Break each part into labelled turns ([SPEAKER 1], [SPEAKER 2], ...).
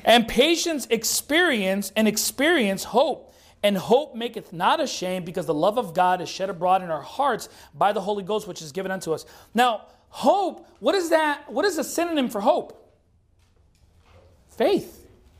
[SPEAKER 1] And patience experience, and experience hope. And hope maketh not ashamed, because the love of God is shed abroad in our hearts by the Holy Ghost, which is given unto us. Now, hope, what is that? What is a synonym for hope? Faith.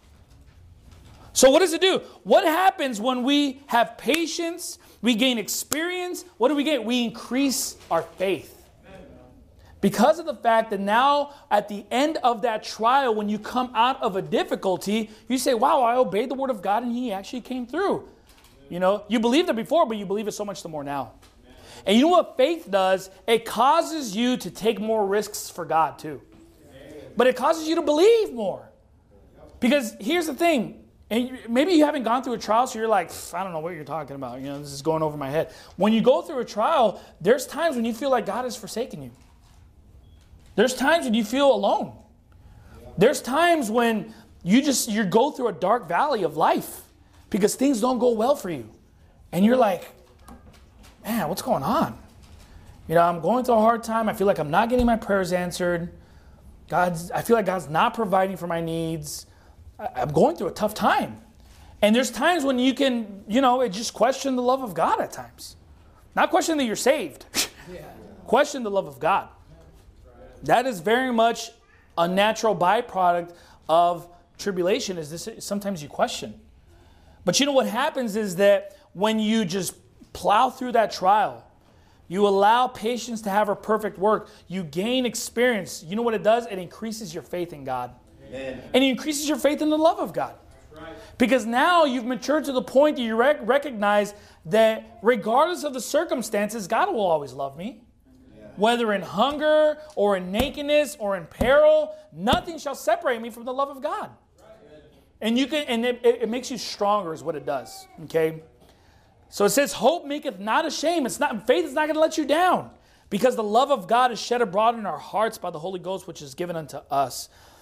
[SPEAKER 1] So what does it do? What happens when we have patience, we gain experience? What do we get? We increase our faith. Because of the fact that now at the end of that trial, when you come out of a difficulty, you say, wow, I obeyed the word of God and he actually came through. You know, you believed it before, but you believe it so much the more now. And you know what faith does? It causes you to take more risks for God too. But it causes you to believe more. Because here's the thing. And maybe you haven't gone through a trial, so you're like, I don't know what you're talking about. You know, this is going over my head. When you go through a trial, there's times when you feel like God has forsaken you. There's times when you feel alone. There's times when you go through a dark valley of life because things don't go well for you. And you're like, man, what's going on? You know, I'm going through a hard time. I feel like I'm not getting my prayers answered. I feel like God's not providing for my needs. I'm going through a tough time. And there's times when you can, just question the love of God at times. Not question that you're saved. Question the love of God. That is very much a natural byproduct of tribulation, is this sometimes you question. But you know what happens is that when you just plow through that trial, you allow patience to have her perfect work, you gain experience. You know what it does? It increases your faith in God. Amen. And it increases your faith in the love of God. Right. Because now you've matured to the point that you recognize that regardless of the circumstances, God will always love me. Yeah. Whether in hunger or in nakedness or in peril, nothing shall separate me from the love of God. Right. And it makes you stronger is what it does. Okay? So it says, hope maketh not ashamed. Faith is not going to let you down, because the love of God is shed abroad in our hearts by the Holy Ghost, which is given unto us.